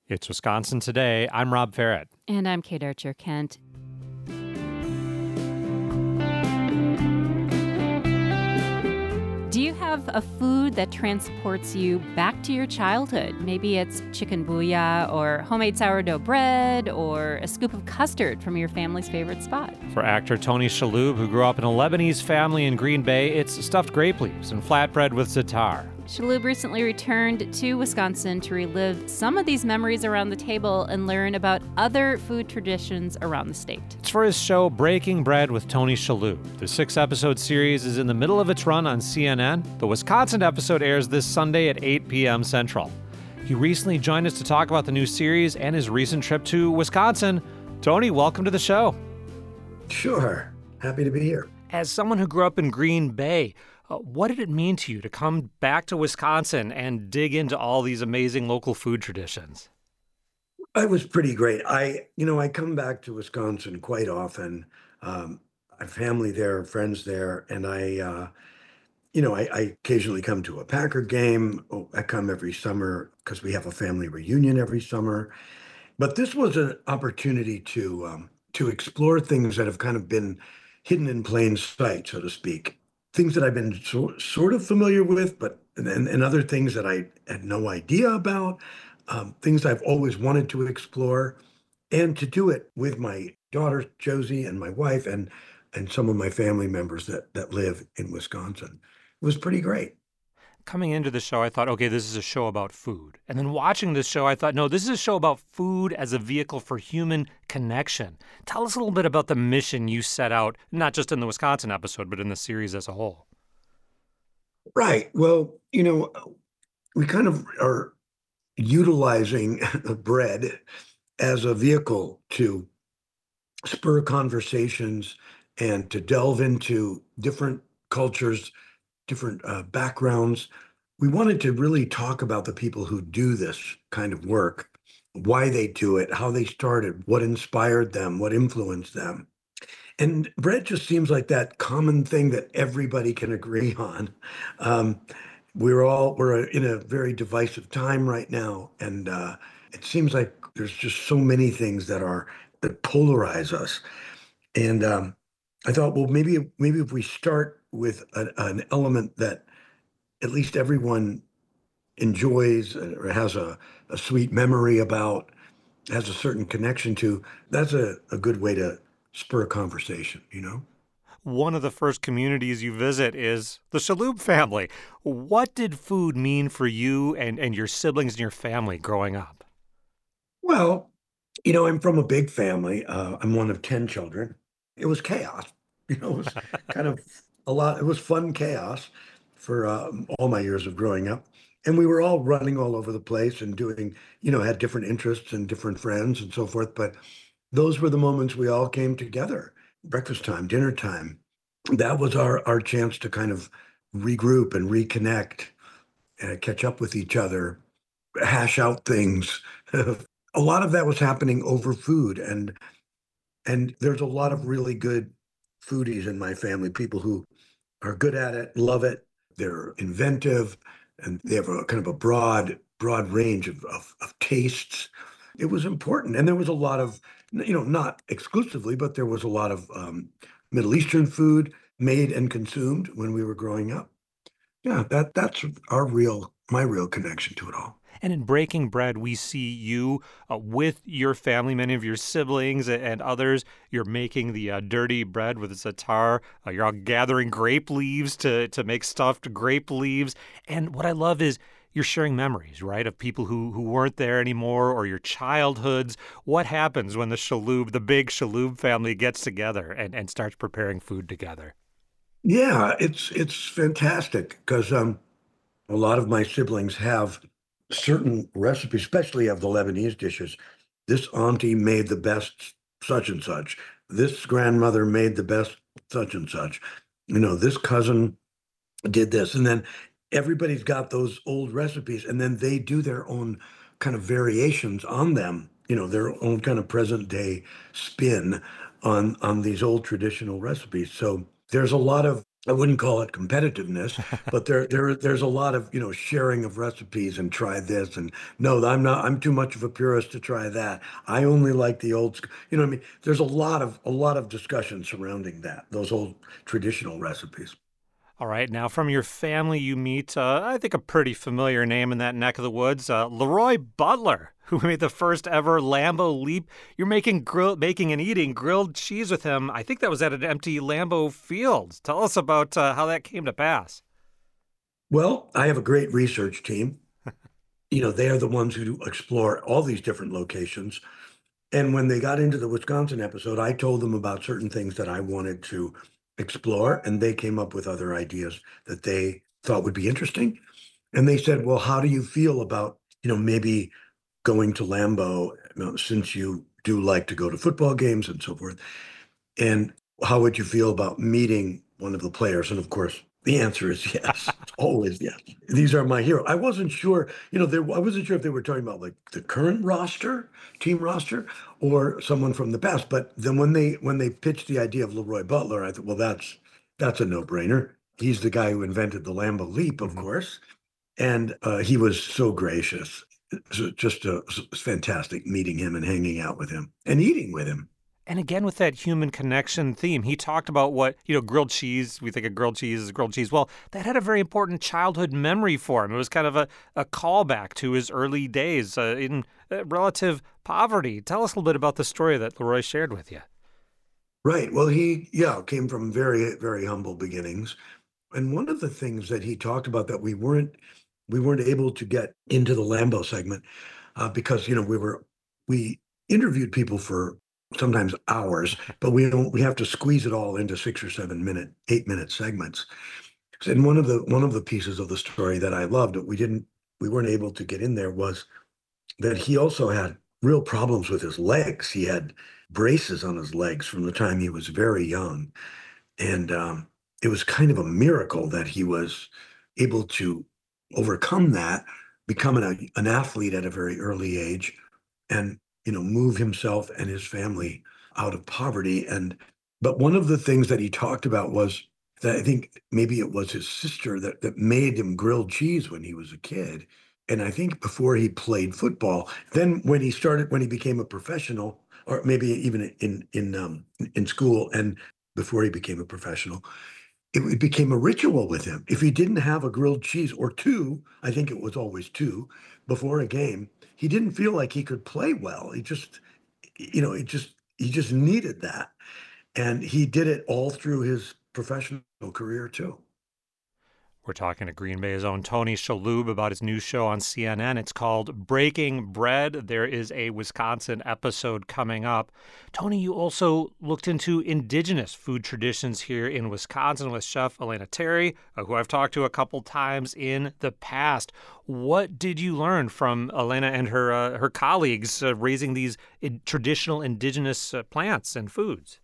It's Wisconsin Today. I'm Rob Farrett. And I'm Kate Archer Kent. Do you have a food that transports you back to your childhood? Maybe it's chicken booyah or homemade sourdough bread or a scoop of custard from your family's favorite spot. For actor Tony Shalhoub, who grew up in a Lebanese family in Green Bay, it's stuffed grape leaves and flatbread with za'atar. Shalhoub recently returned to Wisconsin to relive some of these memories around the table and learn about other food traditions around the state. It's for his show Breaking Bread with Tony Shalhoub. The 6-episode series is in the middle of its run on CNN. The Wisconsin episode airs this Sunday at 8 p.m. Central. He recently joined us to talk about the new series and his recent trip to Wisconsin. Tony, welcome to the show. Sure. Happy to be here. As someone who grew up in Green Bay, what did it mean to you to come back to Wisconsin and dig into all these amazing local food traditions? It was pretty great. I come back to Wisconsin quite often. I have family there, friends there, and I occasionally come to a Packer game. I come every summer because we have a family reunion every summer. But this was an opportunity to explore things that have kind of been hidden in plain sight, so to speak. Things that I've been sort of familiar with, and other things that I had no idea about, things I've always wanted to explore, and to do it with my daughter, Josie, and my wife, and some of my family members that live in Wisconsin. It was pretty great. Coming into the show, I thought, okay, this is a show about food. And then watching this show, I thought, no, this is a show about food as a vehicle for human connection. Tell us a little bit about the mission you set out, not just in the Wisconsin episode, but in the series as a whole. Right. Well, we kind of are utilizing bread as a vehicle to spur conversations and to delve into different cultures, different backgrounds. We wanted to really talk about the people who do this kind of work, why they do it, how they started, what inspired them, what influenced them. And bread just seems like that common thing that everybody can agree on. We're in a very divisive time right now, and it seems like there's just so many things that polarize us. And I thought, well, maybe if we start with an element that at least everyone enjoys or has a sweet memory about, has a certain connection to, that's a good way to spur a conversation, One of the first communities you visit is the Shalhoub family. What did food mean for you and your siblings and your family growing up? Well, I'm from a big family. I'm one of 10 children. It was chaos. It was kind of a lot. It was fun chaos for all my years of growing up. And we were all running all over the place and doing, had different interests and different friends and so forth. But those were the moments we all came together. Breakfast time, dinner time. That was our chance to kind of regroup and reconnect, catch up with each other, hash out things. A lot of that was happening over food. And there's a lot of really good foodies in my family, people who are good at it, love it. They're inventive, and they have a kind of a broad range of tastes. It was important. And there was a lot of, not exclusively, but there was a lot of Middle Eastern food made and consumed when we were growing up. Yeah, that's my real connection to it all. And in Breaking Bread, we see you with your family, many of your siblings and others. You're making the dirty bread with za'atar. You're all gathering grape leaves to make stuffed grape leaves. And what I love is you're sharing memories, right, of people who weren't there anymore, or your childhoods. What happens when the big Shalhoub family gets together and starts preparing food together? Yeah, it's fantastic because a lot of my siblings have certain recipes, especially of the Lebanese dishes. This auntie made the best such and such. This grandmother made the best such and such. This cousin did this. And then everybody's got those old recipes, and then they do their own kind of variations on them, their own kind of present day spin on these old traditional recipes. So there's a lot of I wouldn't call it competitiveness, but there's a lot of, sharing of recipes and try this and no, I'm too much of a purist to try that. I only like the old, what I mean? There's a lot of discussion surrounding that, those old traditional recipes. All right, now from your family, you meet, I think, a pretty familiar name in that neck of the woods, Leroy Butler, who made the first ever Lambeau leap. You're making and eating grilled cheese with him. I think that was at an empty Lambeau field. Tell us about how that came to pass. Well, I have a great research team. They are the ones who explore all these different locations. And when they got into the Wisconsin episode, I told them about certain things that I wanted to explore, and they came up with other ideas that they thought would be interesting. And they said, "Well, how do you feel about, maybe going to Lambeau, since you do like to go to football games and so forth? And how would you feel about meeting one of the players?" And of course, the answer is yes. It's always yes. These are my hero. I wasn't sure, I wasn't sure if they were talking about like the current roster, team roster, or someone from the past. But then when they pitched the idea of Leroy Butler, I thought, well, that's a no-brainer. He's the guy who invented the Lambeau Leap, of Mhm. course, and he was so gracious. It's fantastic meeting him and hanging out with him and eating with him. And again, with that human connection theme, he talked about what, grilled cheese, we think of grilled cheese as grilled cheese. Well, that had a very important childhood memory for him. It was kind of a callback to his early days in relative poverty. Tell us a little bit about the story that Leroy shared with you. Right. Well, he came from very, very humble beginnings. And one of the things that he talked about that we weren't able to get into the Lambo segment because, we interviewed people for sometimes hours, but we have to squeeze it all into 6 or 7 minute, 8 minute segments. And one of the pieces of the story that I loved that we weren't able to get in there was that he also had real problems with his legs. He had braces on his legs from the time he was very young. And it was kind of a miracle that he was able to overcome that, become an athlete at a very early age, and move himself and his family out of poverty. But one of the things that he talked about was that I think maybe it was his sister that made him grilled cheese when he was a kid. And I think before he played football, then when he became a professional, or maybe even in school, and before he became a professional, it became a ritual with him. If he didn't have a grilled cheese or two, I think it was always two before a game, he didn't feel like he could play well. He just needed that. And he did it all through his professional career too. We're talking to Green Bay's own Tony Shalhoub about his new show on CNN. It's called Breaking Bread. There is a Wisconsin episode coming up. Tony, you also looked into indigenous food traditions here in Wisconsin with Chef Elena Terry, who I've talked to a couple times in the past. What did you learn from Elena and her colleagues raising these traditional indigenous plants and foods?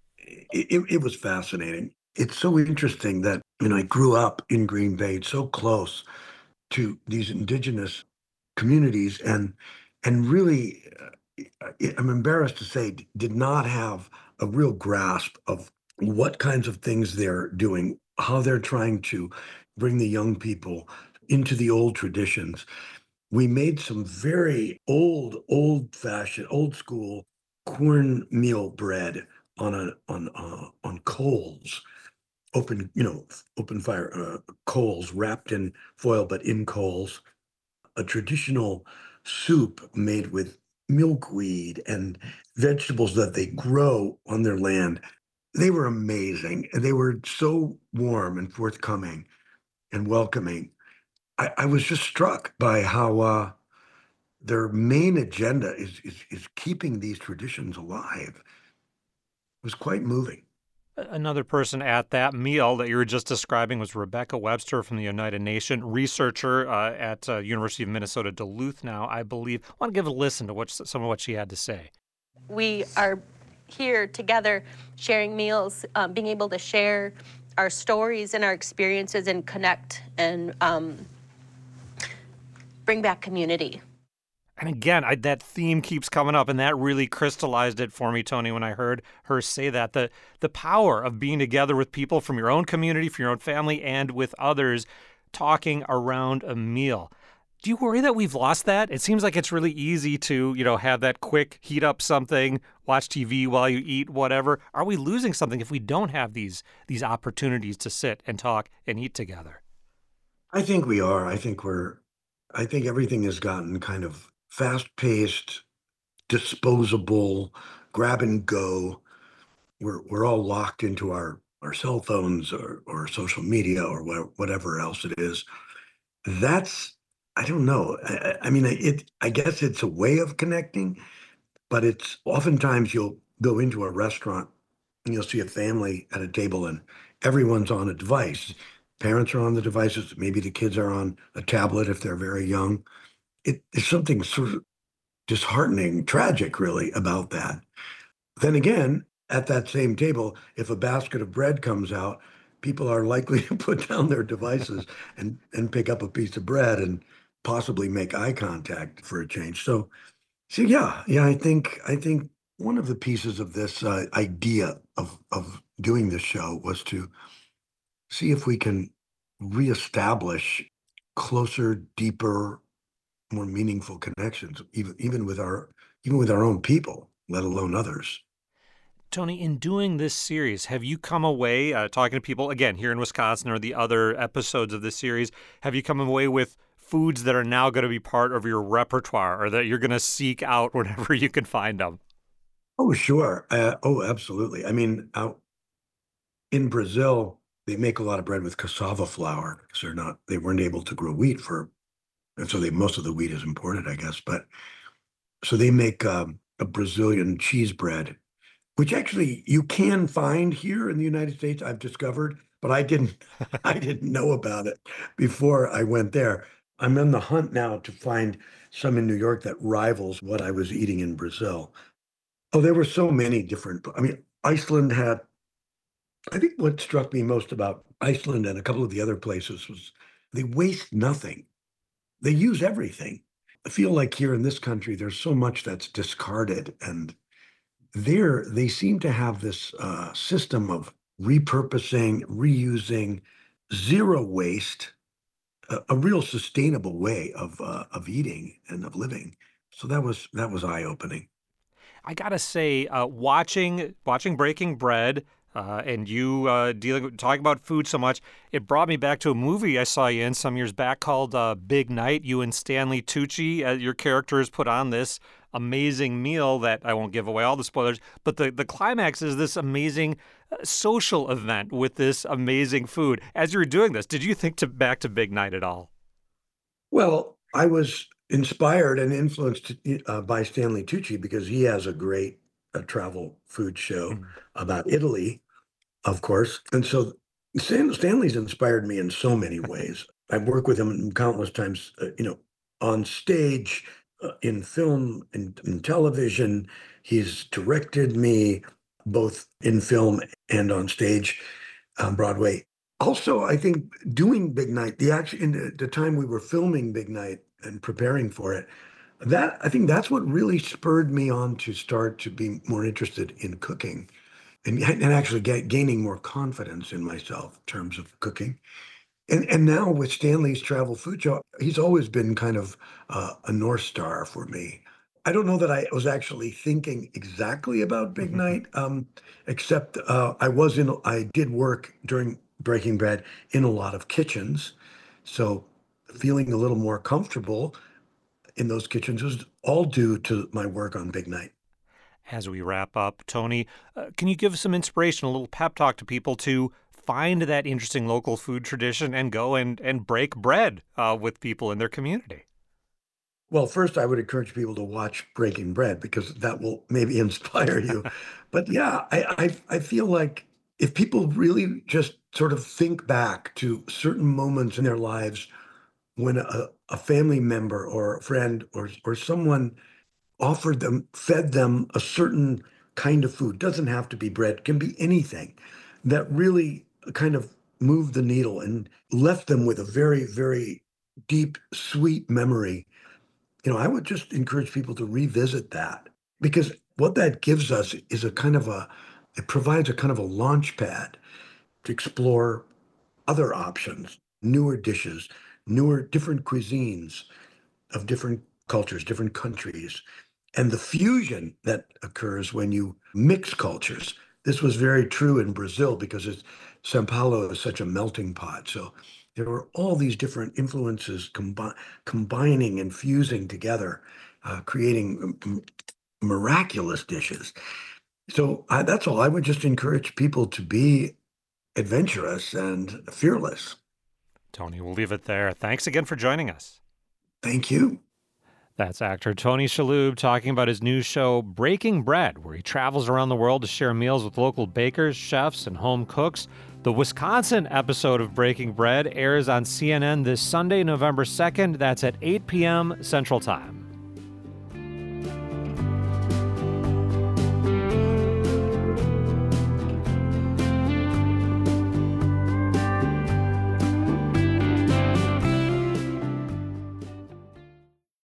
It was fascinating. It's so interesting that, I grew up in Green Bay, so close to these indigenous communities, and really, I'm embarrassed to say, did not have a real grasp of what kinds of things they're doing, how they're trying to bring the young people into the old traditions. We made some very old-fashioned, old school cornmeal bread on coals, open fire coals wrapped in foil, but in coals. A traditional soup made with milkweed and vegetables that they grow on their land. They were amazing, and they were so warm and forthcoming and welcoming. I was just struck by how their main agenda is keeping these traditions alive. It was quite moving. Another person at that meal that you were just describing was Rebecca Webster from the United Nations, researcher at University of Minnesota Duluth now, I believe. I want to give a listen to some of what she had to say. We are here together sharing meals, being able to share our stories and our experiences and connect and bring back community. And again, that theme keeps coming up, and that really crystallized it for me, Tony, when I heard her say that. The power of being together with people from your own community, from your own family, and with others, talking around a meal. Do you worry that we've lost that? It seems like it's really easy to, have that quick heat up something, watch TV while you eat, whatever. Are we losing something if we don't have these opportunities to sit and talk and eat together? I think we are. I think everything has gotten kind of fast-paced, disposable, grab and go. We're all locked into our cell phones or social media or whatever else it is. That's I don't know. I mean, I guess it's a way of connecting, but it's oftentimes you'll go into a restaurant and you'll see a family at a table and everyone's on a device. Parents are on the devices. Maybe the kids are on a tablet if they're very young. It's something sort of disheartening, tragic, really, about that. Then again, at that same table, if a basket of bread comes out, people are likely to put down their devices and pick up a piece of bread and possibly make eye contact for a change. So yeah, I think one of the pieces of this idea of doing this show was to see if we can reestablish closer, deeper, more meaningful connections, even with our own people, let alone others. Tony, in doing this series, have you come away talking to people, again, here in Wisconsin or the other episodes of this series, have you come away with foods that are now going to be part of your repertoire or that you're going to seek out whenever you can find them? Oh, sure. Oh, absolutely. I mean, out in Brazil, they make a lot of bread with cassava flour because they weren't able to grow wheat and so most of the wheat is imported, I guess. But so they make a Brazilian cheese bread, which actually you can find here in the United States, I've discovered, but I didn't know about it before I went there. I'm on the hunt now to find some in New York that rivals what I was eating in Brazil. Oh, there were so many different. I mean, Iceland had, I think what struck me most about Iceland and a couple of the other places was they waste nothing. They use everything. I feel like here in this country, there's so much that's discarded. And there, they seem to have this system of repurposing, reusing, zero waste, a real sustainable way of eating and of living. So that was eye-opening. I gotta say, watching Breaking Bread, and you talking about food so much, it brought me back to a movie I saw you in some years back called Big Night. You and Stanley Tucci, your characters put on this amazing meal that I won't give away all the spoilers, but the climax is this amazing social event with this amazing food. As you were doing this, did you think back to Big Night at all? Well, I was inspired and influenced by Stanley Tucci because he has a great travel food show Mhm. about Italy, of course. And so Stanley's inspired me in so many ways. I've worked with him countless times, on stage, in film, in television. He's directed me both in film and on stage on Broadway. Also, I think doing Big Night, the action in the time we were filming Big Night and preparing for it, that I think that's what really spurred me on to start to be more interested in cooking and actually gaining more confidence in myself in terms of cooking. And now with Stanley's travel food show, he's always been kind of a North Star for me. I don't know that I was actually thinking exactly about Big Night, except I did work during Breaking Bad in a lot of kitchens. So feeling a little more comfortable in those kitchens was all due to my work on Big Night. As we wrap up, Tony, can you give some inspiration, a little pep talk to people to find that interesting local food tradition and go and break bread with people in their community? Well, first, I would encourage people to watch Breaking Bread because that will maybe inspire you. But yeah, I feel like if people really just sort of think back to certain moments in their lives when a family member or a friend or someone fed them a certain kind of food, doesn't have to be bread, can be anything that really kind of moved the needle and left them with a very, very deep, sweet memory. I would just encourage people to revisit that, because what that gives us is it provides a kind of a launch pad to explore other options, newer dishes, different cuisines of different cultures, different countries, and the fusion that occurs when you mix cultures. This was very true in Brazil because Sao Paulo is such a melting pot. So there were all these different influences combining and fusing together, creating miraculous dishes. So that's all. I would just encourage people to be adventurous and fearless. Tony, we'll leave it there. Thanks again for joining us. Thank you. That's actor Tony Shalhoub talking about his new show, Breaking Bread, where he travels around the world to share meals with local bakers, chefs, and home cooks. The Wisconsin episode of Breaking Bread airs on CNN this Sunday, November 2nd. That's at 8 p.m. Central Time.